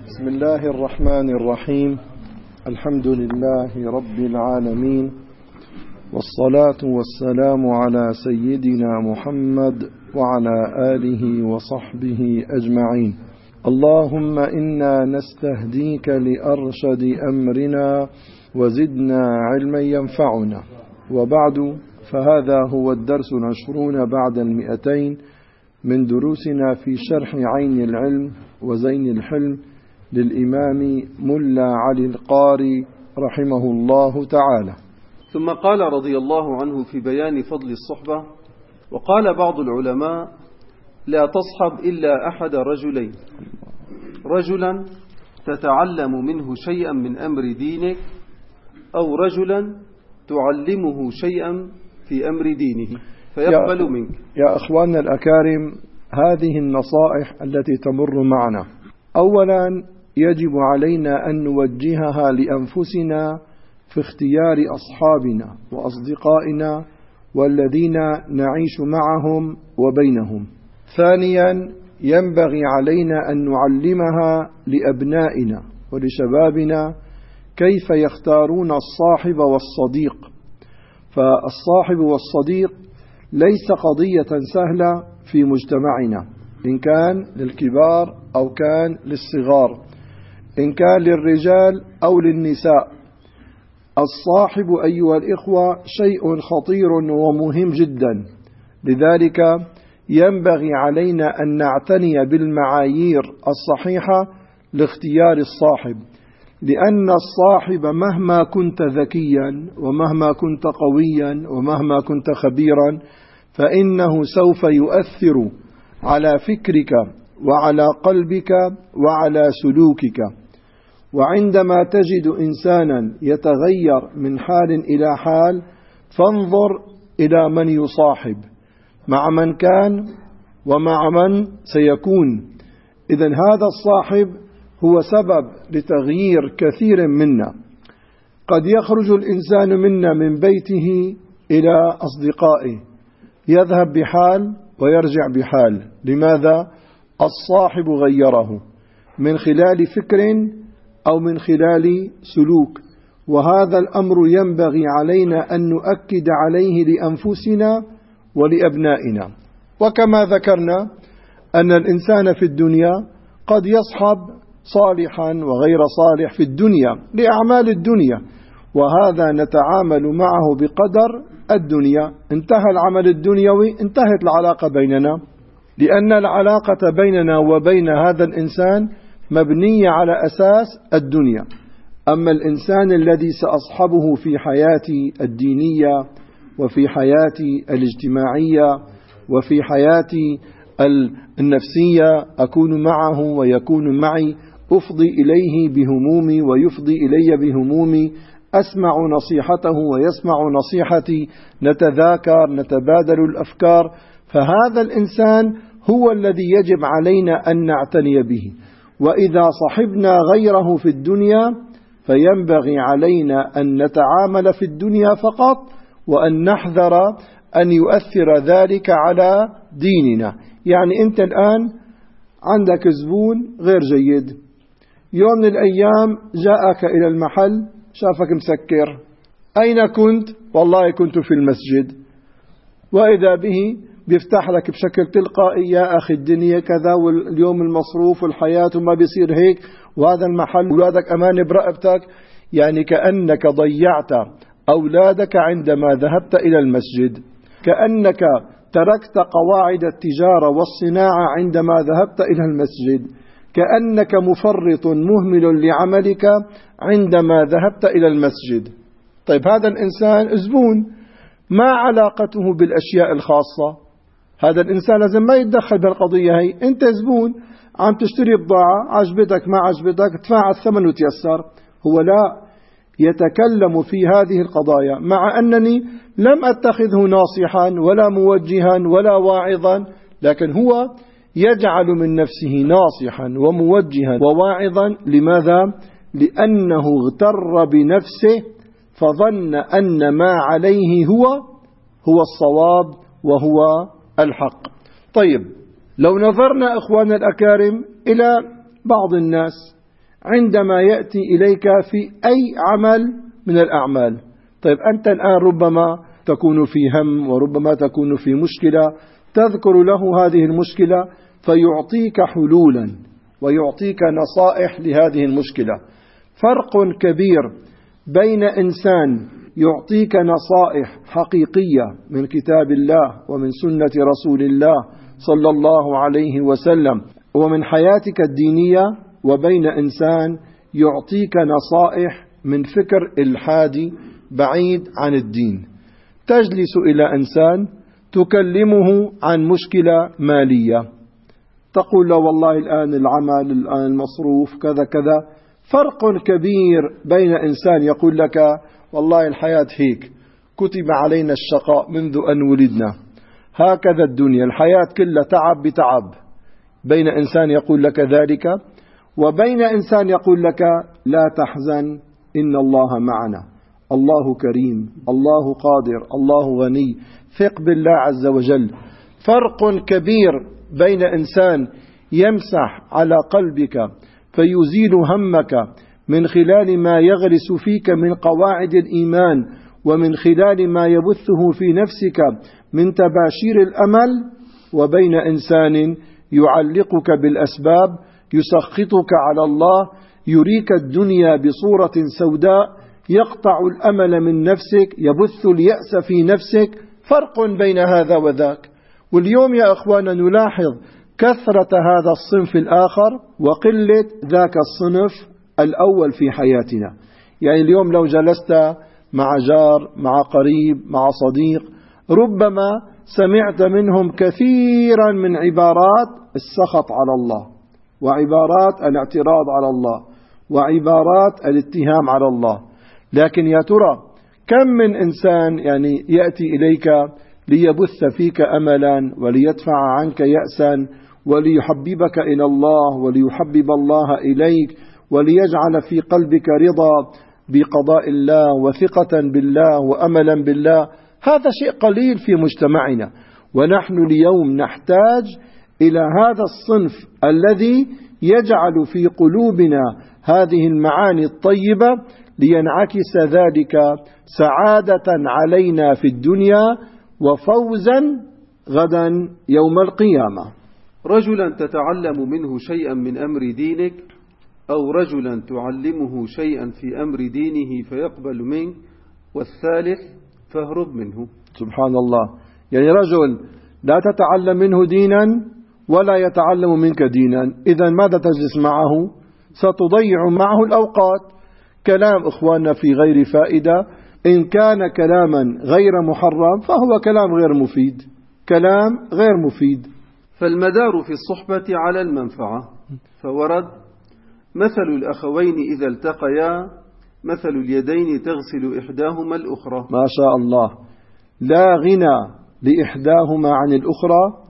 بسم الله الرحمن الرحيم. الحمد لله رب العالمين، والصلاة والسلام على سيدنا محمد وعلى آله وصحبه أجمعين. اللهم إنا نستهديك لأرشد أمرنا وزدنا علما ينفعنا. وبعد، فهذا هو الدرس 20 بعد 200 من دروسنا في شرح عين العلم وزين الحلم للإمام ملا علي القاري رحمه الله تعالى. ثم قال رضي الله عنه في بيان فضل الصحبة: وقال بعض العلماء: لا تصحب إلا أحد رجلين، رجلا تتعلم منه شيئا من أمر دينك، أو رجلا تعلمه شيئا في أمر دينه فيقبل منك. يا أخواننا الأكارم، هذه النصائح التي تمر معنا أولا يجب علينا أن نوجهها لأنفسنا في اختيار أصحابنا وأصدقائنا والذين نعيش معهم وبينهم. ثانيا ينبغي علينا أن نعلمها لأبنائنا ولشبابنا كيف يختارون الصاحب والصديق. فالصاحب والصديق ليس قضية سهلة في مجتمعنا، إن كان للكبار أو كان للصغار، إن كان للرجال أو للنساء. الصاحب أيها الإخوة شيء خطير ومهم جدا، لذلك ينبغي علينا أن نعتني بالمعايير الصحيحة لاختيار الصاحب، لأن الصاحب مهما كنت ذكيا ومهما كنت قويا ومهما كنت خبيرا فإنه سوف يؤثر على فكرك وعلى قلبك وعلى سلوكك. وعندما تجد إنسانا يتغير من حال إلى حال فانظر إلى من يصاحب، مع من كان ومع من سيكون. إذن هذا الصاحب هو سبب لتغيير كثير منا. قد يخرج الإنسان منا من بيته إلى أصدقائه، يذهب بحال ويرجع بحال. لماذا؟ الصاحب غيره من خلال فكر أو من خلال سلوك، وهذا الأمر ينبغي علينا أن نؤكد عليه لأنفسنا ولأبنائنا. وكما ذكرنا أن الإنسان في الدنيا قد يصحب صالحا وغير صالح في الدنيا لأعمال الدنيا، وهذا نتعامل معه بقدر الدنيا. انتهى العمل الدنيوي، انتهت العلاقة بيننا، لأن العلاقة بيننا وبين هذا الإنسان مبنية على أساس الدنيا. أما الإنسان الذي سأصحبه في حياتي الدينية وفي حياتي الاجتماعية وفي حياتي النفسية، أكون معه ويكون معي، أفضي إليه بهمومي ويفضي إلي بهمومي، أسمع نصيحته ويسمع نصيحتي، نتذاكر، نتبادل الأفكار. فهذا الإنسان هو الذي يجب علينا أن نعتني به. وإذا صحبنا غيره في الدنيا فينبغي علينا أن نتعامل في الدنيا فقط، وأن نحذر أن يؤثر ذلك على ديننا. يعني أنت الآن عندك زبون غير جيد، يوم من الأيام جاءك إلى المحل شافك مسكر، أين كنت؟ والله كنت في المسجد. وإذا به بيفتح لك بشكل تلقائي: يا أخي الدنيا كذا، واليوم المصروف والحياة وما بيصير هيك، وهذا المحل أولادك أمان برقبتك. يعني كأنك ضيعت أولادك عندما ذهبت إلى المسجد، كأنك تركت قواعد التجارة والصناعة عندما ذهبت إلى المسجد، كأنك مفرط مهمل لعملك عندما ذهبت إلى المسجد. طيب هذا الإنسان زبون، ما علاقته بالأشياء الخاصة؟ هذا الإنسان لازم ما يتدخل بالقضية هي. أنت زبون عم تشتري بضاعة، عجبتك ما عجبتك تدفع الثمن وتيسر. هو لا يتكلم في هذه القضايا، مع أنني لم أتخذه ناصحا ولا موجها ولا واعظا، لكن هو يجعل من نفسه ناصحا وموجها وواعظا. لماذا؟ لأنه اغتر بنفسه فظن أن ما عليه هو الصواب وهو الحق. طيب، لو نظرنا إخواننا الأكارم إلى بعض الناس عندما يأتي إليك في أي عمل من الأعمال. طيب أنت الآن ربما تكون في هم، وربما تكون في مشكلة، تذكر له هذه المشكلة فيعطيك حلولا ويعطيك نصائح لهذه المشكلة. فرق كبير بين إنسان يعطيك نصائح حقيقية من كتاب الله ومن سنة رسول الله صلى الله عليه وسلم ومن حياتك الدينية، وبين إنسان يعطيك نصائح من فكر إلحادي بعيد عن الدين. تجلس إلى إنسان تكلمه عن مشكلة مالية، تقول له والله الآن العمل، الآن المصروف، كذا كذا. فرق كبير بين إنسان يقول لك والله الحياة هيك، كتب علينا الشقاء منذ أن ولدنا، هكذا الدنيا، الحياة كلها تعب بتعب، بين إنسان يقول لك ذلك، وبين إنسان يقول لك لا تحزن إن الله معنا، الله كريم، الله قادر، الله غني، ثق بالله عز وجل. فرق كبير بين إنسان يمسح على قلبك فيزيل همك من خلال ما يغرس فيك من قواعد الإيمان، ومن خلال ما يبثه في نفسك من تباشير الأمل، وبين إنسان يعلقك بالأسباب، يسخطك على الله، يريك الدنيا بصورة سوداء، يقطع الأمل من نفسك، يبث اليأس في نفسك. فرق بين هذا وذاك. واليوم يا أخوانا نلاحظ كثرة هذا الصنف الآخر وقلة ذاك الصنف الأول في حياتنا. يعني اليوم لو جلست مع جار، مع قريب، مع صديق، ربما سمعت منهم كثيرا من عبارات السخط على الله، وعبارات الاعتراض على الله، وعبارات الاتهام على الله. لكن يا ترى كم من إنسان يعني يأتي إليك ليبث فيك أملا وليدفع عنك يأسا وليحببك إلى الله وليحبب الله إليك وليجعل في قلبك رضا بقضاء الله وثقة بالله وأملا بالله. هذا شيء قليل في مجتمعنا، ونحن اليوم نحتاج إلى هذا الصنف الذي يجعل في قلوبنا هذه المعاني الطيبة لينعكس ذلك سعادة علينا في الدنيا وفوزا غدا يوم القيامة. رجلا تتعلم منه شيئا من أمر دينك، أو رجلا تعلمه شيئا في أمر دينه فيقبل منك، والثالث فاهرب منه. سبحان الله. يعني رجل لا تتعلم منه دينا ولا يتعلم منك دينا، إذا ماذا تجلس معه؟ ستضيع معه الأوقات. كلام إخواننا في غير فائدة، إن كان كلاما غير محرم فهو كلام غير مفيد، كلام غير مفيد. فالمدار في الصحبة على المنفعة، فورد مثل الأخوين إذا التقيا مثل اليدين تغسل إحداهما الأخرى. ما شاء الله، لا غنى لإحداهما عن الأخرى،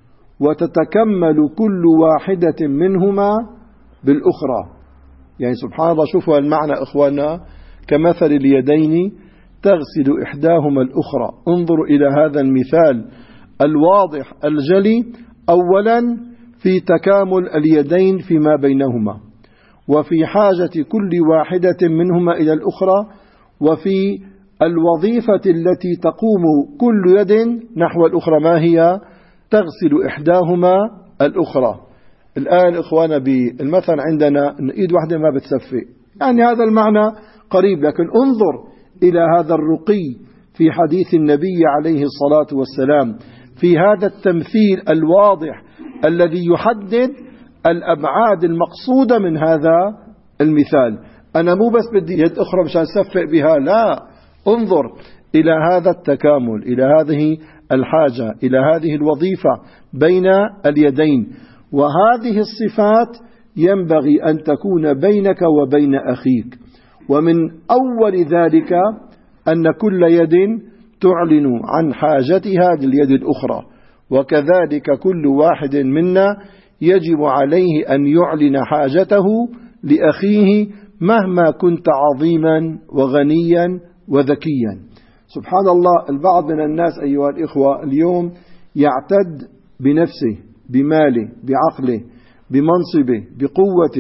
وتتكمل كل واحدة منهما بالأخرى. يعني سبحان الله، شوفوا المعنى إخواننا، كمثل اليدين تغسل إحداهما الأخرى. انظروا إلى هذا المثال الواضح الجلي، أولا في تكامل اليدين فيما بينهما، وفي حاجة كل واحدة منهما إلى الأخرى، وفي الوظيفة التي تقوم كل يد نحو الأخرى. ما هي؟ تغسل إحداهما الأخرى. الآن إخوانا بالمثل عندنا إيد واحدة ما بتسفي، يعني هذا المعنى قريب، لكن انظر إلى هذا الرقي في حديث النبي عليه الصلاة والسلام، في هذا التمثيل الواضح الذي يحدد الأبعاد المقصودة من هذا المثال. أنا مو بس بدي يد أخرى مشان أسفق بها، لا، انظر إلى هذا التكامل، إلى هذه الحاجة، إلى هذه الوظيفة بين اليدين. وهذه الصفات ينبغي أن تكون بينك وبين أخيك. ومن أول ذلك أن كل يد تعلن عن حاجتها لليد الأخرى، وكذلك كل واحد منا يجب عليه أن يعلن حاجته لأخيه مهما كنت عظيما وغنيا وذكيا. سبحان الله، البعض من الناس أيها الإخوة اليوم يعتد بنفسه، بماله، بعقله، بمنصبه، بقوته،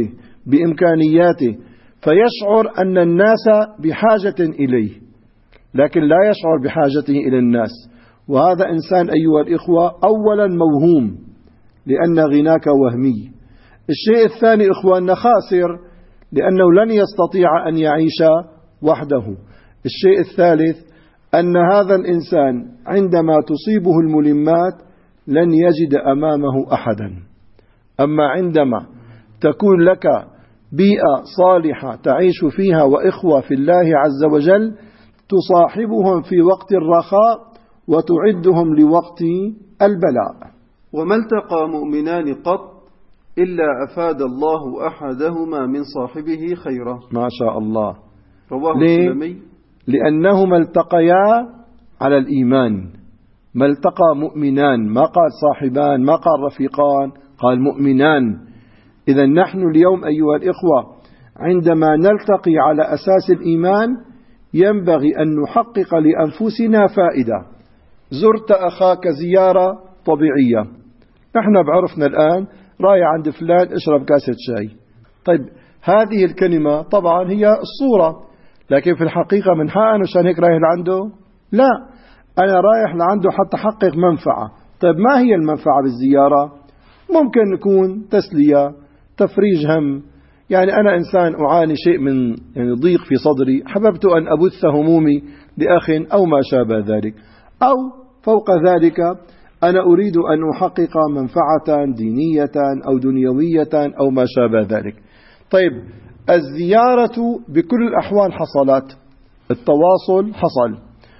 بإمكانياته، فيشعر أن الناس بحاجة إليه، لكن لا يشعر بحاجته إلى الناس. وهذا إنسان أيها الإخوة أولا موهوم، لأن غناك وهمي. الشيء الثاني إخواننا خاسر، لأنه لن يستطيع أن يعيش وحده. الشيء الثالث أن هذا الإنسان عندما تصيبه الملمات لن يجد أمامه أحدا. أما عندما تكون لك بيئة صالحة تعيش فيها وإخوة في الله عز وجل، تصاحبهم في وقت الرخاء وتعدهم لوقت البلاء. وما التقى مؤمنان قط إلا أفاد الله أحدهما من صاحبه خيرا. ما شاء الله. رواه السلمي. لأنهما التقيا على الإيمان. ما التقى مؤمنان، ما قال صاحبان، ما قال رفيقان، قال مؤمنان. إذا نحن اليوم أيها الإخوة عندما نلتقي على أساس الإيمان ينبغي أن نحقق لأنفسنا فائدة. زرت أخاك زيارة طبيعية، نحن بعرفنا الآن رايح عند فلان اشرب كاسة شاي. طيب هذه الكلمة طبعا هي الصورة، لكن في الحقيقة من حقا عشان هيك رايح لعنده؟ لا، أنا رايح لعنده حتى أحقق منفعة. طيب ما هي المنفعة بالزيارة؟ ممكن نكون تسلية، تفريج هم. يعني أنا إنسان أعاني شيء من ضيق في صدري، حببت أن أبث همومي لأخ أو ما شابه ذلك، أو فوق ذلك أنا أريد أن أحقق منفعة دينية أو دنيوية أو ما شابه ذلك. طيب الزيارة بكل الأحوال حصلت، التواصل حصل،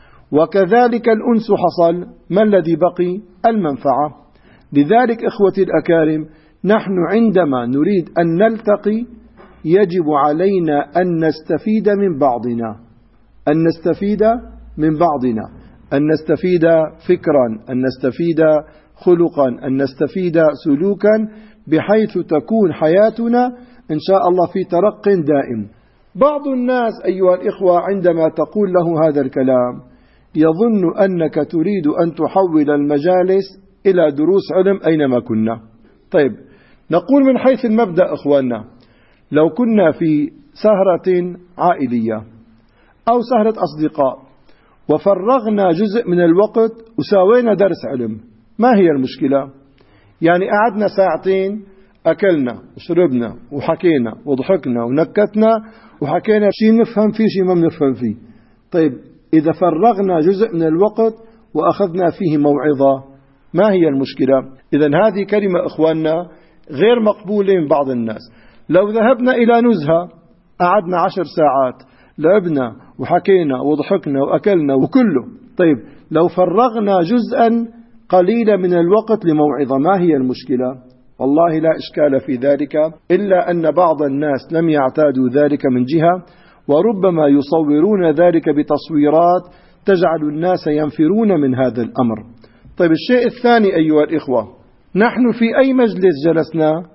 وكذلك الأنس حصل. ما الذي بقي؟ المنفعة. لذلك إخوتي الأكارم، نحن عندما نريد أن نلتقي يجب علينا أن نستفيد من بعضنا، أن نستفيد من بعضنا، أن نستفيد فكرا، أن نستفيد خلقا، أن نستفيد سلوكا، بحيث تكون حياتنا إن شاء الله في ترق دائم. بعض الناس أيها الإخوة عندما تقول له هذا الكلام يظن أنك تريد أن تحول المجالس إلى دروس علم أينما كنا. طيب نقول من حيث المبدأ إخواننا، لو كنا في سهرة عائلية أو سهرة أصدقاء وفرغنا جزء من الوقت وساوينا درس علم، ما هي المشكلة؟ يعني قعدنا ساعتين، أكلنا وشربنا وحكينا وضحكنا ونكتنا وحكينا شيء نفهم فيه شيء ما نفهم فيه. طيب إذا فرغنا جزء من الوقت وأخذنا فيه موعظة، ما هي المشكلة؟ إذن هذه كلمة إخواننا غير مقبولة من بعض الناس. لو ذهبنا إلى نزهة قعدنا 10 ساعات، لعبنا وحكينا وضحكنا وأكلنا وكله. طيب لو فرغنا جزءا قليلا من الوقت لموعظة، ما هي المشكلة؟ والله لا إشكال في ذلك، إلا أن بعض الناس لم يعتادوا ذلك من جهة، وربما يصورون ذلك بتصويرات تجعل الناس ينفرون من هذا الأمر. طيب الشيء الثاني أيها الإخوة، نحن في أي مجلس جلسنا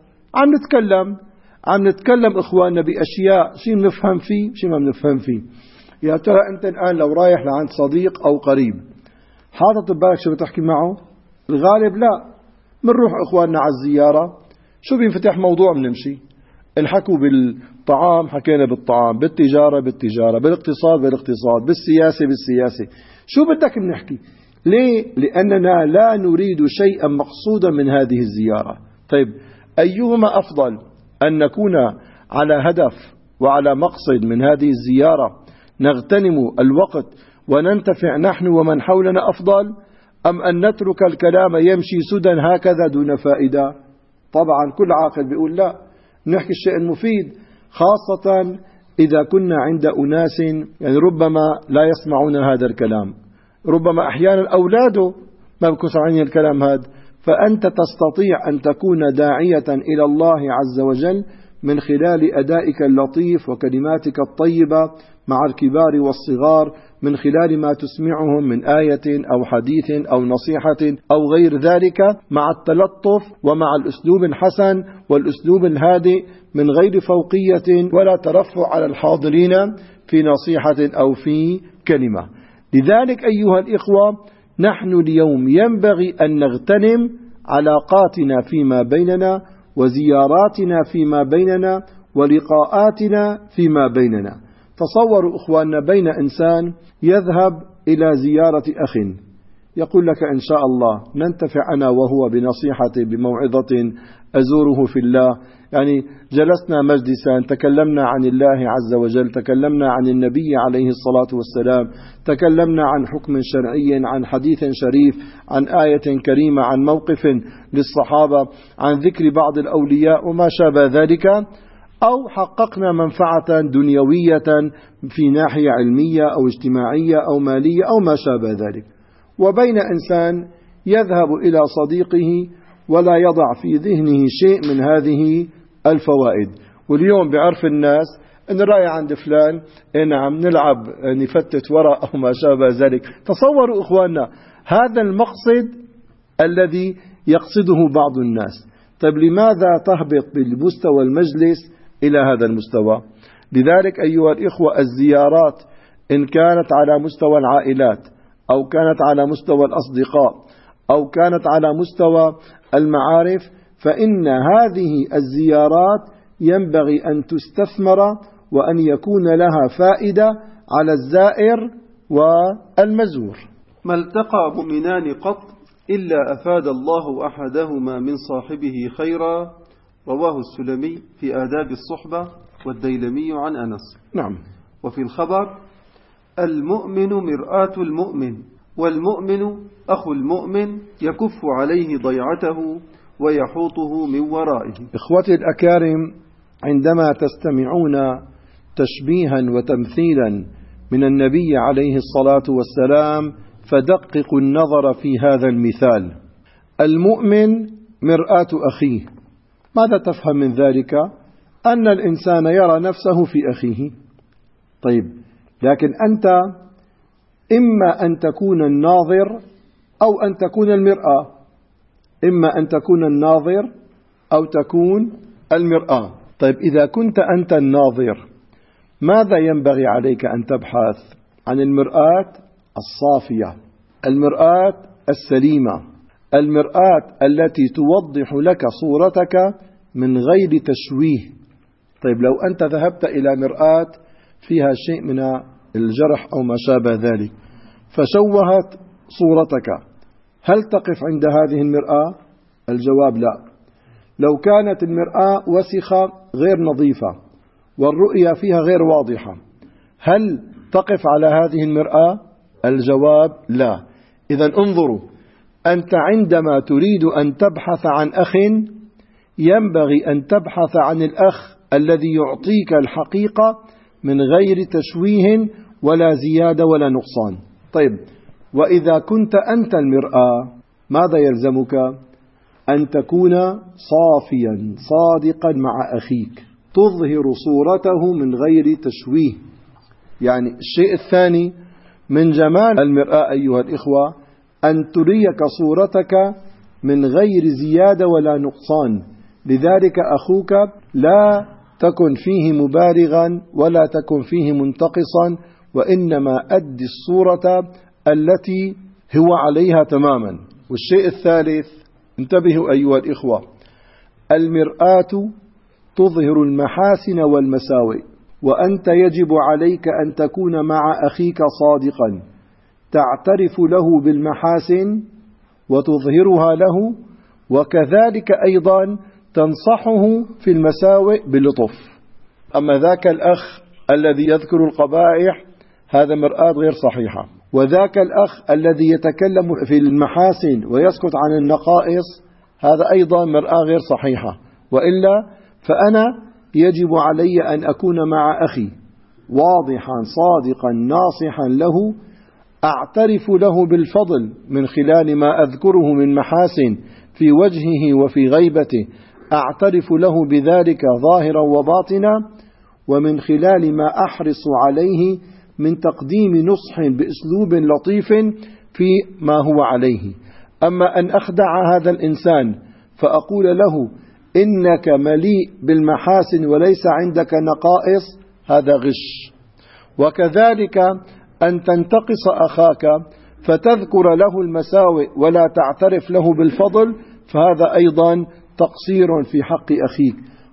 عم نتكلم إخواننا بأشياء شيء نفهم فيه شيء ما نفهم فيه. يا ترى أنت الآن لو رايح لعند صديق أو قريب حاطط ببالك شو بتحكي معه؟ الغالب لا. منروح إخواننا على الزيارة شو بينفتح موضوع بنمشي، الحكوا بالطعام حكينا بالطعام، بالتجارة بالتجارة، بالاقتصاد بالاقتصاد، بالسياسة بالسياسة، شو بدك بنحكي. ليه؟ لأننا لا نريد شيئا مقصودا من هذه الزيارة. طيب أيهما أفضل، أن نكون على هدف وعلى مقصد من هذه الزيارة نغتنم الوقت وننتفع نحن ومن حولنا أفضل، أم أن نترك الكلام يمشي سدى هكذا دون فائدة؟ طبعا كل عاقل بيقول لا، نحكي الشيء المفيد، خاصة إذا كنا عند أناس يعني ربما لا يسمعون هذا الكلام، ربما أحيانا أولاده ما بيكونوا سامعين الكلام هذا. فأنت تستطيع أن تكون داعية إلى الله عز وجل من خلال أدائك اللطيف وكلماتك الطيبة مع الكبار والصغار، من خلال ما تسمعهم من آية أو حديث أو نصيحة أو غير ذلك، مع التلطف ومع الأسلوب الحسن والأسلوب الهادئ، من غير فوقية ولا ترفع على الحاضرين في نصيحة أو في كلمة. لذلك أيها الإخوة، نحن اليوم ينبغي أن نغتنم علاقاتنا فيما بيننا وزياراتنا فيما بيننا ولقاءاتنا فيما بيننا. تصوروا إخواننا بين إنسان يذهب إلى زيارة أخ، يقول لك إن شاء الله ننتفع أنا وهو بنصيحة بموعظة أزوره في الله، يعني جلسنا مجلسا تكلمنا عن الله عز وجل، تكلمنا عن النبي عليه الصلاة والسلام، تكلمنا عن حكم شرعي، عن حديث شريف، عن آية كريمة، عن موقف للصحابة، عن ذكر بعض الأولياء وما شابه ذلك، أو حققنا منفعة دنيوية في ناحية علمية أو اجتماعية أو مالية أو ما شابه ذلك. وبين إنسان يذهب إلى صديقه ولا يضع في ذهنه شيء من هذه الفوائد، واليوم بعرف الناس أن رأي عند فلان نعم نلعب نفتت وراء أو ما شابه ذلك. تصوروا إخواننا هذا المقصد الذي يقصده بعض الناس. طيب لماذا تهبط بالمستوى المجلس إلى هذا المستوى؟ لذلك أيها الإخوة الزيارات إن كانت على مستوى العائلات أو كانت على مستوى الأصدقاء أو كانت على مستوى المعارف، فإن هذه الزيارات ينبغي أن تستثمر وأن يكون لها فائدة على الزائر والمزور. ما التقى مؤمنان قط إلا أفاد الله أحدهما من صاحبه خيرا، رواه السلمي في آداب الصحبة والديلمي عن أنس. نعم. وفي الخبر: المؤمن مرآة المؤمن، والمؤمن أخو المؤمن يكف عليه ضيعته ويحوطه من ورائه. إخوتي الأكارم، عندما تستمعون تشبيها وتمثيلا من النبي عليه الصلاة والسلام فدققوا النظر في هذا المثال. المؤمن مرآة أخيه، ماذا تفهم من ذلك؟ أن الإنسان يرى نفسه في أخيه. طيب، لكن أنت إما أن تكون الناظر أو أن تكون المرآة، إما أن تكون الناظر أو تكون المرآة. طيب، إذا كنت أنت الناظر ماذا ينبغي عليك أن تبحث؟ عن المرآة الصافية، المرآة السليمة، المرآة التي توضح لك صورتك من غير تشويه. طيب، لو أنت ذهبت إلى مرآة فيها شيء من الجرح أو ما شابه ذلك فشوهت صورتك، هل تقف عند هذه المرآة؟ الجواب لا. لو كانت المرآة وسخة غير نظيفة والرؤية فيها غير واضحة، هل تقف على هذه المرآة؟ الجواب لا. إذن انظروا، أنت عندما تريد أن تبحث عن أخ ينبغي أن تبحث عن الأخ الذي يعطيك الحقيقة من غير تشويه ولا زيادة ولا نقصان. طيب، وإذا كنت أنت المرآة ماذا يلزمك؟ أن تكون صافيا صادقا مع أخيك، تظهر صورته من غير تشويه. يعني الشيء الثاني من جمال المرآة أيها الإخوة أن تريك صورتك من غير زيادة ولا نقصان. لذلك أخوك لا تكن فيه مبالغا ولا تكن فيه منتقصا، وإنما أدي الصورة التي هو عليها تماما. والشيء الثالث، انتبهوا أيها الإخوة، المرآة تظهر المحاسن والمساوئ، وأنت يجب عليك أن تكون مع أخيك صادقا، تعترف له بالمحاسن وتظهرها له، وكذلك أيضا تنصحه في المساوئ بلطف. أما ذاك الأخ الذي يذكر القبائح هذا مرآة غير صحيحة، وذاك الأخ الذي يتكلم في المحاسن ويسكت عن النقائص هذا أيضا مرآة غير صحيحة. وإلا فأنا يجب علي أن أكون مع أخي واضحا صادقا ناصحا له، أعترف له بالفضل من خلال ما أذكره من محاسن في وجهه وفي غيبته، أعترف له بذلك ظاهرا وباطنا، ومن خلال ما أحرص عليه من تقديم نصح بأسلوب لطيف في ما هو عليه. أما أن أخدع هذا الإنسان فأقول له إنك مليء بالمحاسن وليس عندك نقائص، هذا غش. وكذلك أن تنتقص أخاك فتذكر له المساوئ ولا تعترف له بالفضل، فهذا أيضا تقصير في حق أخيك.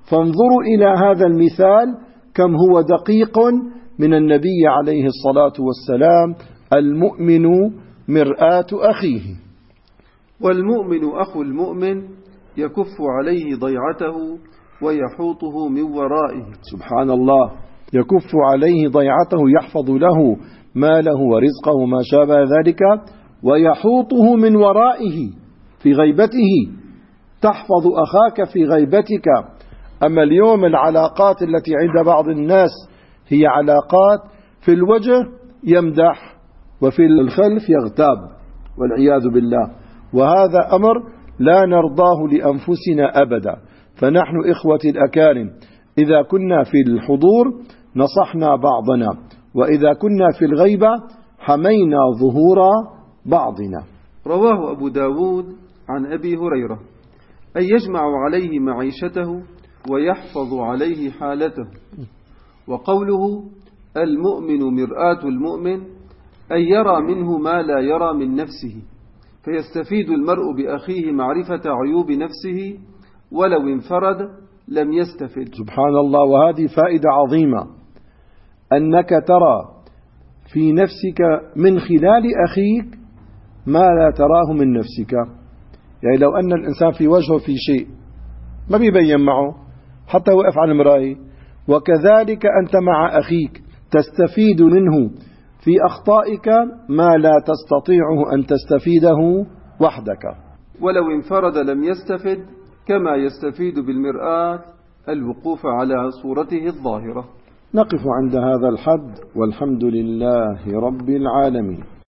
فانظروا إلى هذا المثال كم هو دقيق من النبي عليه الصلاة والسلام: المؤمن مرآة أخيه. والمؤمن أخو المؤمن يكف عليه ضيعته ويحوطه من ورائه. سبحان الله، يكف عليه ضيعته، يحفظ له ماله ورزقه ما شابه ذلك، ويحوطه من ورائه في غيبته. تحفظ أخاك في غيبتك. أما اليوم العلاقات التي عند بعض الناس هي علاقات في الوجه يمدح وفي الخلف يغتاب والعياذ بالله، وهذا أمر لا نرضاه لأنفسنا أبدا. فنحن إخوتي الأكارم إذا كنا في الحضور نصحنا بعضنا، وإذا كنا في الغيبة حمينا ظهور بعضنا. رواه أبو داود عن أبي هريرة: أن يجمع عليه معيشته ويحفظ عليه حالته. وقوله المؤمن مرآة المؤمن أن يرى منه ما لا يرى من نفسه، فيستفيد المرء بأخيه معرفة عيوب نفسه، ولو انفرد لم يستفد. سبحان الله. وهذه فائدة عظيمة، أنك ترى في نفسك من خلال أخيك ما لا تراه من نفسك. يعني لو أن الإنسان في وجهه في شيء ما بيبين معه حتى وقف على المراية، وكذلك أنت مع أخيك تستفيد منه في أخطائك ما لا تستطيعه أن تستفيده وحدك. ولو انفرد لم يستفد، كما يستفيد بالمرآة الوقوف على صورته الظاهرة. نقف عند هذا الحد، والحمد لله رب العالمين.